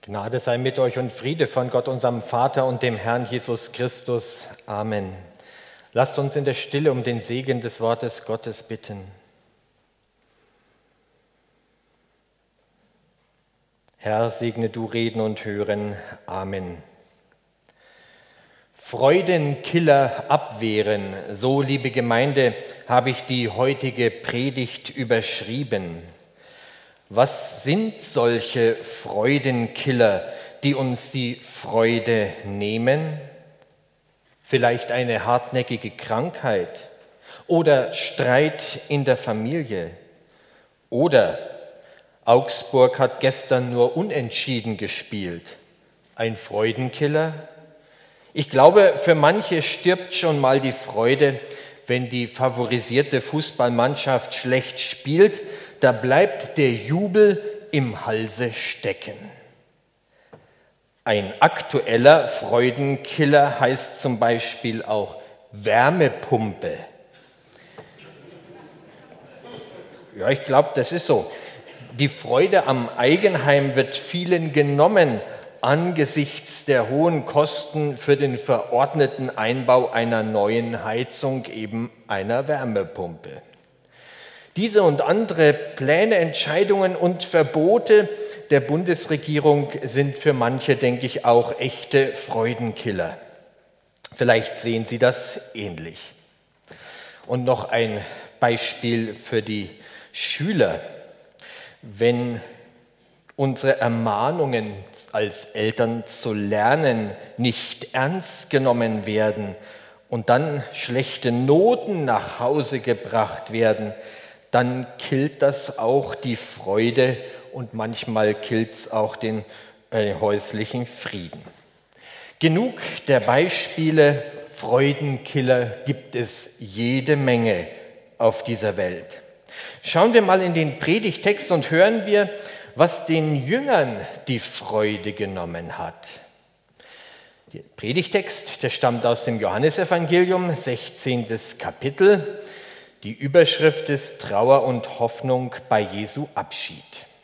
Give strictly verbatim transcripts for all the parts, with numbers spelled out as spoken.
Gnade sei mit euch und Friede von Gott, unserem Vater und dem Herrn Jesus Christus. Amen. Lasst uns in der Stille um den Segen des Wortes Gottes bitten. Herr, segne du Reden und Hören. Amen. Freudenkiller abwehren, so, liebe Gemeinde, habe ich die heutige Predigt überschrieben. Was sind solche Freudenkiller, die uns die Freude nehmen? Vielleicht eine hartnäckige Krankheit oder Streit in der Familie oder Augsburg hat gestern nur unentschieden gespielt. Ein Freudenkiller? Ich glaube, für manche stirbt schon mal die Freude, wenn die favorisierte Fußballmannschaft schlecht spielt. Da bleibt der Jubel im Halse stecken. Ein aktueller Freudenkiller heißt zum Beispiel auch Wärmepumpe. Ja, ich glaube, das ist so. Die Freude am Eigenheim wird vielen genommen angesichts der hohen Kosten für den verordneten Einbau einer neuen Heizung, eben einer Wärmepumpe. Diese und andere Pläne, Entscheidungen und Verbote der Bundesregierung sind für manche, denke ich, auch echte Freudenkiller. Vielleicht sehen Sie das ähnlich. Und noch ein Beispiel für die Schüler. Wenn unsere Ermahnungen als Eltern zu lernen nicht ernst genommen werden und dann schlechte Noten nach Hause gebracht werden, dann killt das auch die Freude und manchmal killt es auch den äh, häuslichen Frieden. Genug der Beispiele, Freudenkiller gibt es jede Menge auf dieser Welt. Schauen wir mal in den Predigtext und hören wir, was den Jüngern die Freude genommen hat. Der Predigtext, der stammt aus dem Johannesevangelium, sechzehntes Kapitel. Die Überschrift ist Trauer und Hoffnung bei Jesu Abschied.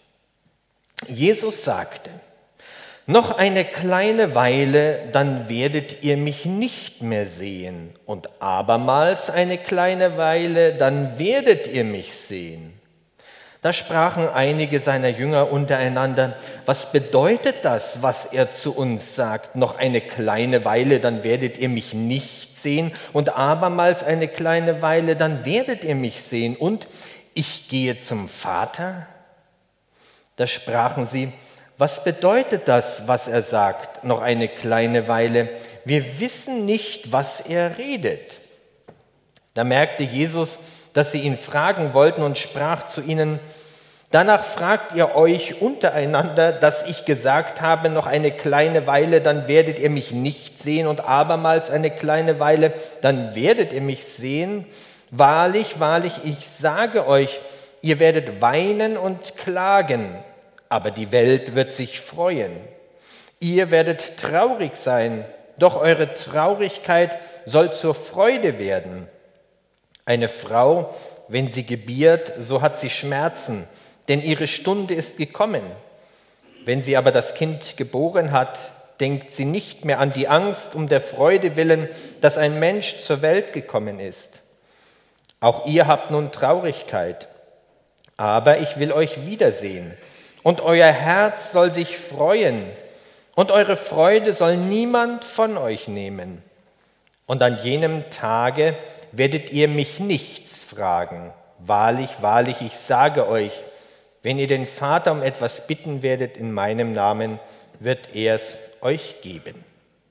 Jesus sagte: Noch eine kleine Weile, dann werdet ihr mich nicht mehr sehen. Und abermals eine kleine Weile, dann werdet ihr mich sehen. Da sprachen einige seiner Jünger untereinander: Was bedeutet das, was er zu uns sagt? Noch eine kleine Weile, dann werdet ihr mich nicht sehen und abermals eine kleine Weile, dann werdet ihr mich sehen und ich gehe zum Vater? Da sprachen sie: Was bedeutet das, was er sagt? Noch eine kleine Weile. Wir wissen nicht, was er redet. Da merkte Jesus, dass sie ihn fragen wollten und sprach zu ihnen: Danach fragt ihr euch untereinander, dass ich gesagt habe, noch eine kleine Weile, dann werdet ihr mich nicht sehen und abermals eine kleine Weile, dann werdet ihr mich sehen. Wahrlich, wahrlich, ich sage euch, ihr werdet weinen und klagen, aber die Welt wird sich freuen. Ihr werdet traurig sein, doch eure Traurigkeit soll zur Freude werden. Eine Frau, wenn sie gebiert, so hat sie Schmerzen, denn ihre Stunde ist gekommen. Wenn sie aber das Kind geboren hat, denkt sie nicht mehr an die Angst um der Freude willen, dass ein Mensch zur Welt gekommen ist. Auch ihr habt nun Traurigkeit, aber ich will euch wiedersehen, und euer Herz soll sich freuen, und eure Freude soll niemand von euch nehmen. Und an jenem Tage werdet ihr mich nichts fragen. Wahrlich, wahrlich, ich sage euch, wenn ihr den Vater um etwas bitten werdet in meinem Namen, wird er es euch geben.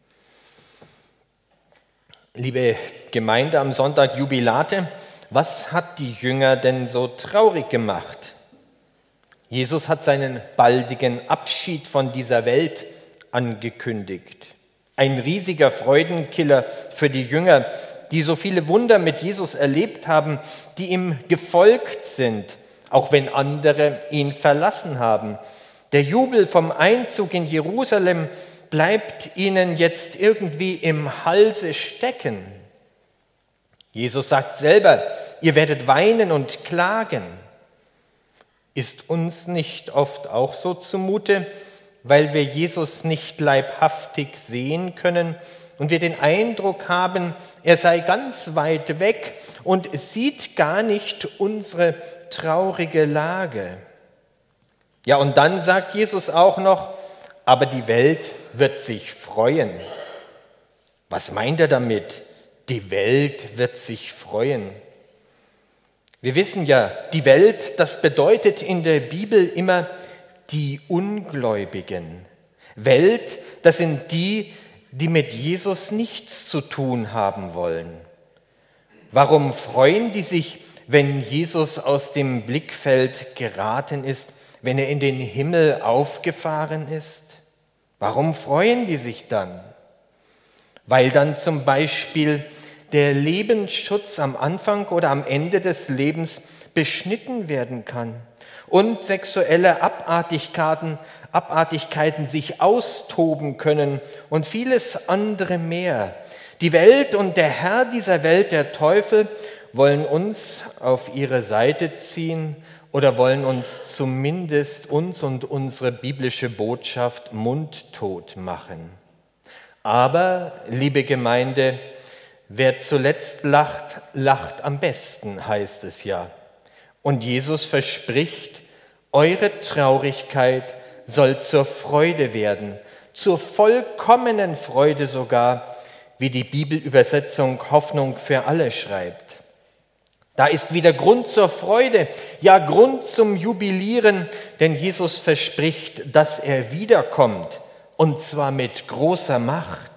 Liebe Gemeinde am Sonntag Jubilate, was hat die Jünger denn so traurig gemacht? Jesus hat seinen baldigen Abschied von dieser Welt angekündigt. Ein riesiger Freudenkiller für die Jünger, die so viele Wunder mit Jesus erlebt haben, die ihm gefolgt sind, auch wenn andere ihn verlassen haben. Der Jubel vom Einzug in Jerusalem bleibt ihnen jetzt irgendwie im Halse stecken. Jesus sagt selber, ihr werdet weinen und klagen. Ist uns nicht oft auch so zumute, weil wir Jesus nicht leibhaftig sehen können und wir den Eindruck haben, er sei ganz weit weg und sieht gar nicht unsere traurige Lage. Ja, und dann sagt Jesus auch noch, aber die Welt wird sich freuen. Was meint er damit? Die Welt wird sich freuen. Wir wissen ja, die Welt, das bedeutet in der Bibel immer die Ungläubigen. Welt, das sind die, die mit Jesus nichts zu tun haben wollen. Warum freuen die sich, wenn Jesus aus dem Blickfeld geraten ist, wenn er in den Himmel aufgefahren ist? Warum freuen die sich dann? Weil dann zum Beispiel der Lebensschutz am Anfang oder am Ende des Lebens beschnitten werden kann und sexuelle Abartigkeiten, Abartigkeiten sich austoben können und vieles andere mehr. Die Welt und der Herr dieser Welt, der Teufel, wollen uns auf ihre Seite ziehen oder wollen uns zumindest uns und unsere biblische Botschaft mundtot machen. Aber, liebe Gemeinde, wer zuletzt lacht, lacht am besten, heißt es ja. Und Jesus verspricht, eure Traurigkeit soll zur Freude werden, zur vollkommenen Freude sogar, wie die Bibelübersetzung Hoffnung für alle schreibt. Da ist wieder Grund zur Freude, ja Grund zum Jubilieren, denn Jesus verspricht, dass er wiederkommt, und zwar mit großer Macht.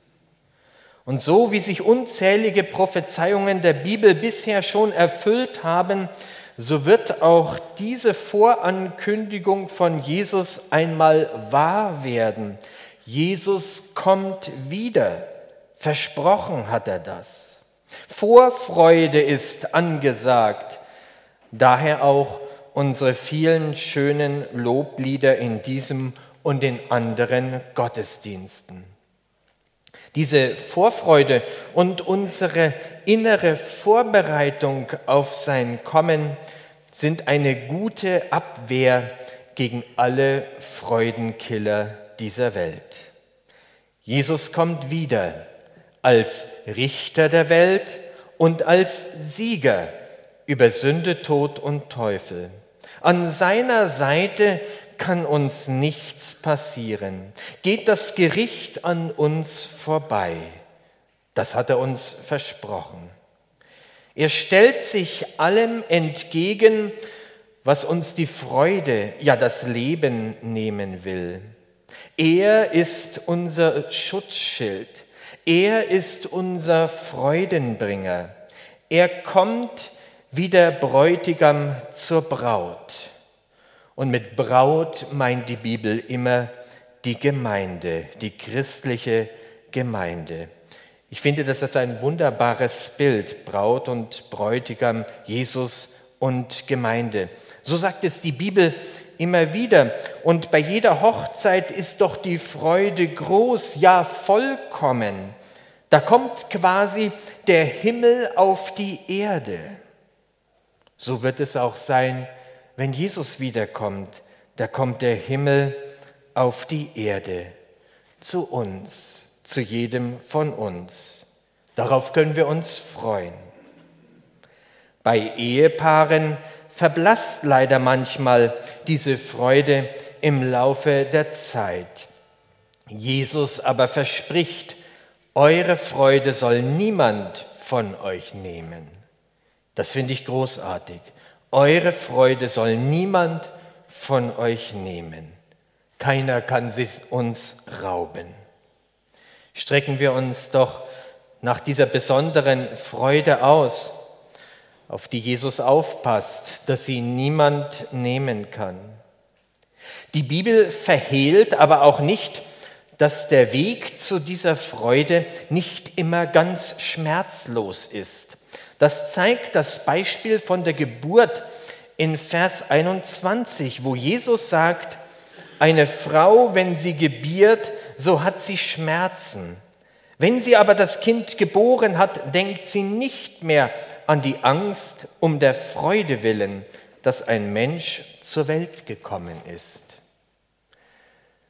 Und so wie sich unzählige Prophezeiungen der Bibel bisher schon erfüllt haben, so wird auch diese Vorankündigung von Jesus einmal wahr werden. Jesus kommt wieder. Versprochen hat er das. Vorfreude ist angesagt. Daher auch unsere vielen schönen Loblieder in diesem und den anderen Gottesdiensten. Diese Vorfreude und unsere innere Vorbereitung auf sein Kommen sind eine gute Abwehr gegen alle Freudenkiller dieser Welt. Jesus kommt wieder als Richter der Welt und als Sieger über Sünde, Tod und Teufel. An seiner Seite kann uns nichts passieren. Geht das Gericht an uns vorbei? Das hat er uns versprochen. Er stellt sich allem entgegen, was uns die Freude, ja das Leben nehmen will. Er ist unser Schutzschild. Er ist unser Freudenbringer. Er kommt wie der Bräutigam zur Braut. Und mit Braut meint die Bibel immer die Gemeinde, die christliche Gemeinde. Ich finde, das ist ein wunderbares Bild, Braut und Bräutigam, Jesus und Gemeinde. So sagt es die Bibel immer wieder. Und bei jeder Hochzeit ist doch die Freude groß, ja vollkommen. Da kommt quasi der Himmel auf die Erde. So wird es auch sein, wenn Jesus wiederkommt. Da kommt der Himmel auf die Erde, zu uns, zu jedem von uns. Darauf können wir uns freuen. Bei Ehepaaren verblasst leider manchmal diese Freude im Laufe der Zeit. Jesus aber verspricht, eure Freude soll niemand von euch nehmen. Das finde ich großartig. Eure Freude soll niemand von euch nehmen. Keiner kann sie uns rauben. Strecken wir uns doch nach dieser besonderen Freude aus, auf die Jesus aufpasst, dass sie niemand nehmen kann. Die Bibel verhehlt aber auch nicht, dass der Weg zu dieser Freude nicht immer ganz schmerzlos ist. Das zeigt das Beispiel von der Geburt in Vers einundzwanzig, wo Jesus sagt, eine Frau, wenn sie gebiert, so hat sie Schmerzen. Wenn sie aber das Kind geboren hat, denkt sie nicht mehr an die Angst um der Freude willen, dass ein Mensch zur Welt gekommen ist.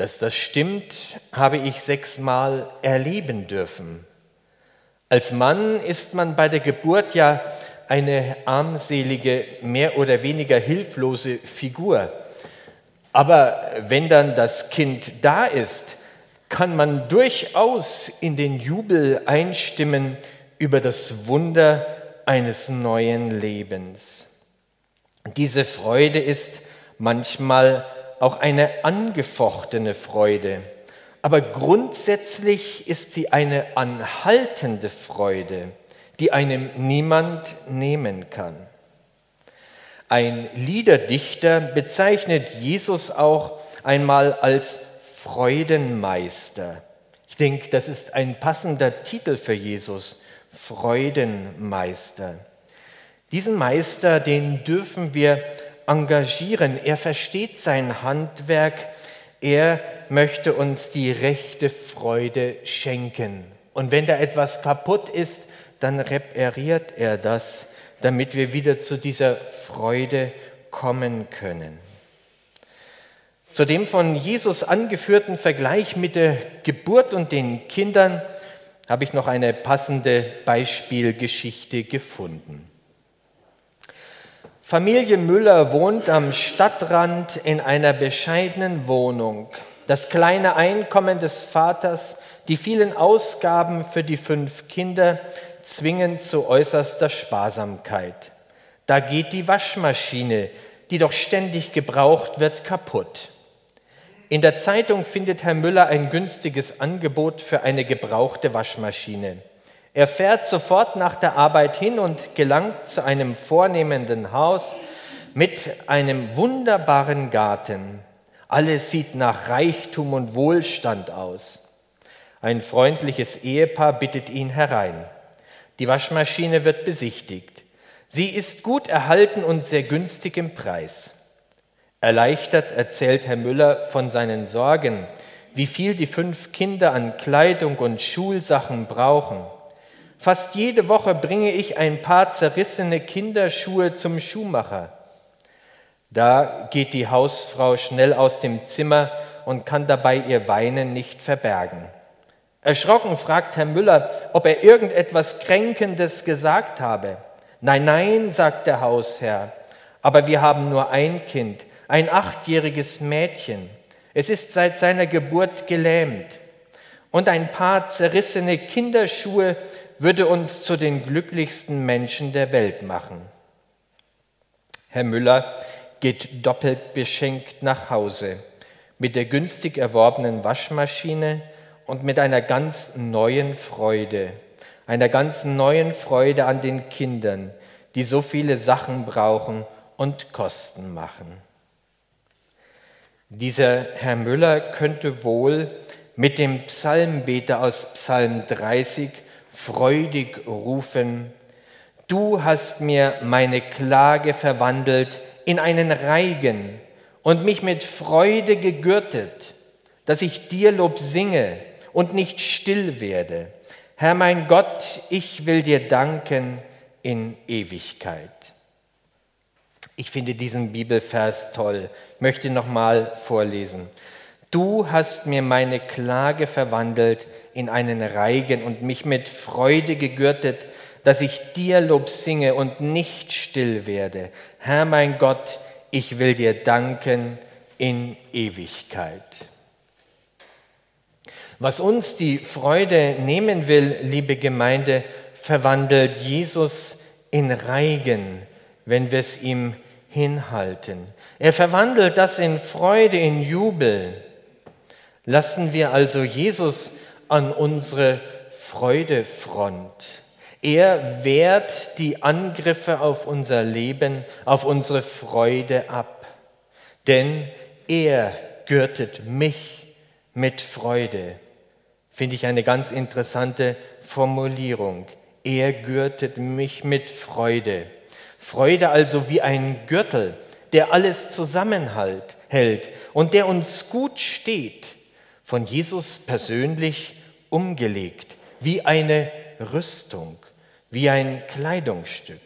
Dass das stimmt, habe ich sechsmal erleben dürfen. Als Mann ist man bei der Geburt ja eine armselige, mehr oder weniger hilflose Figur. Aber wenn dann das Kind da ist, kann man durchaus in den Jubel einstimmen über das Wunder eines neuen Lebens. Diese Freude ist manchmal auch eine angefochtene Freude, aber grundsätzlich ist sie eine anhaltende Freude, die einem niemand nehmen kann. Ein Liederdichter bezeichnet Jesus auch einmal als Freudenmeister. Ich denke, das ist ein passender Titel für Jesus, Freudenmeister. Diesen Meister, den dürfen wir engagieren. Er versteht sein Handwerk. Er möchte uns die rechte Freude schenken. Und wenn da etwas kaputt ist, dann repariert er das, damit wir wieder zu dieser Freude kommen können. Zu dem von Jesus angeführten Vergleich mit der Geburt und den Kindern habe ich noch eine passende Beispielgeschichte gefunden. Familie Müller wohnt am Stadtrand in einer bescheidenen Wohnung. Das kleine Einkommen des Vaters, die vielen Ausgaben für die fünf Kinder zwingen zu äußerster Sparsamkeit. Da geht die Waschmaschine, die doch ständig gebraucht wird, kaputt. In der Zeitung findet Herr Müller ein günstiges Angebot für eine gebrauchte Waschmaschine. Er fährt sofort nach der Arbeit hin und gelangt zu einem vornehmenden Haus mit einem wunderbaren Garten. Alles sieht nach Reichtum und Wohlstand aus. Ein freundliches Ehepaar bittet ihn herein. Die Waschmaschine wird besichtigt. Sie ist gut erhalten und sehr günstig im Preis. Erleichtert erzählt Herr Müller von seinen Sorgen, wie viel die fünf Kinder an Kleidung und Schulsachen brauchen. Fast jede Woche bringe ich ein paar zerrissene Kinderschuhe zum Schuhmacher. Da geht die Hausfrau schnell aus dem Zimmer und kann dabei ihr Weinen nicht verbergen. Erschrocken fragt Herr Müller, ob er irgendetwas Kränkendes gesagt habe. Nein, nein, sagt der Hausherr, aber wir haben nur ein Kind, ein achtjähriges Mädchen. Es ist seit seiner Geburt gelähmt. Und ein paar zerrissene Kinderschuhe würde uns zu den glücklichsten Menschen der Welt machen. Herr Müller geht doppelt beschenkt nach Hause mit der günstig erworbenen Waschmaschine und mit einer ganz neuen Freude, einer ganz neuen Freude an den Kindern, die so viele Sachen brauchen und Kosten machen. Dieser Herr Müller könnte wohl mit dem Psalmbeter aus Psalm dreißig freudig rufen: Du hast mir meine Klage verwandelt in einen Reigen und mich mit Freude gegürtet, dass ich dir Lob singe und nicht still werde. Herr mein Gott, ich will dir danken in Ewigkeit. Ich finde diesen Bibelvers toll. Ich möchte nochmal vorlesen. Du hast mir meine Klage verwandelt in einen Reigen und mich mit Freude gegürtet, dass ich dir Lob singe und nicht still werde. Herr mein Gott, ich will dir danken in Ewigkeit. Was uns die Freude nehmen will, liebe Gemeinde, verwandelt Jesus in Reigen, wenn wir es ihm hinhalten. Er verwandelt das in Freude, in Jubel. Lassen wir also Jesus an unsere Freudefront. Er wehrt die Angriffe auf unser Leben, auf unsere Freude ab. Denn er gürtet mich mit Freude. Finde ich eine ganz interessante Formulierung. Er gürtet mich mit Freude. Freude also wie ein Gürtel, der alles zusammenhält und der uns gut steht, von Jesus persönlich umgelegt, wie eine Rüstung, wie ein Kleidungsstück.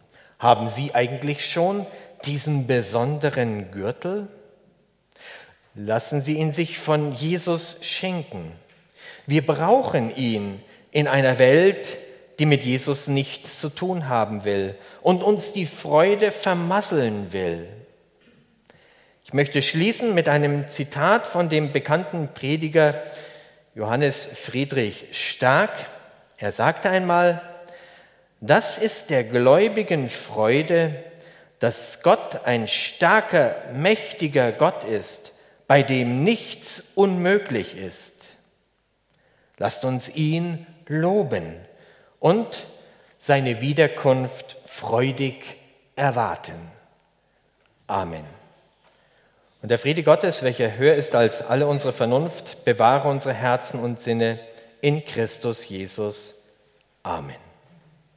Haben Sie eigentlich schon diesen besonderen Gürtel? Lassen Sie ihn sich von Jesus schenken. Wir brauchen ihn in einer Welt, die mit Jesus nichts zu tun haben will und uns die Freude vermasseln will. Ich möchte schließen mit einem Zitat von dem bekannten Prediger Johannes Friedrich Stark. Er sagte einmal: Das ist der Gläubigen Freude, dass Gott ein starker, mächtiger Gott ist, bei dem nichts unmöglich ist. Lasst uns ihn loben und seine Wiederkunft freudig erwarten. Amen. Und der Friede Gottes, welcher höher ist als alle unsere Vernunft, bewahre unsere Herzen und Sinne in Christus Jesus. Amen.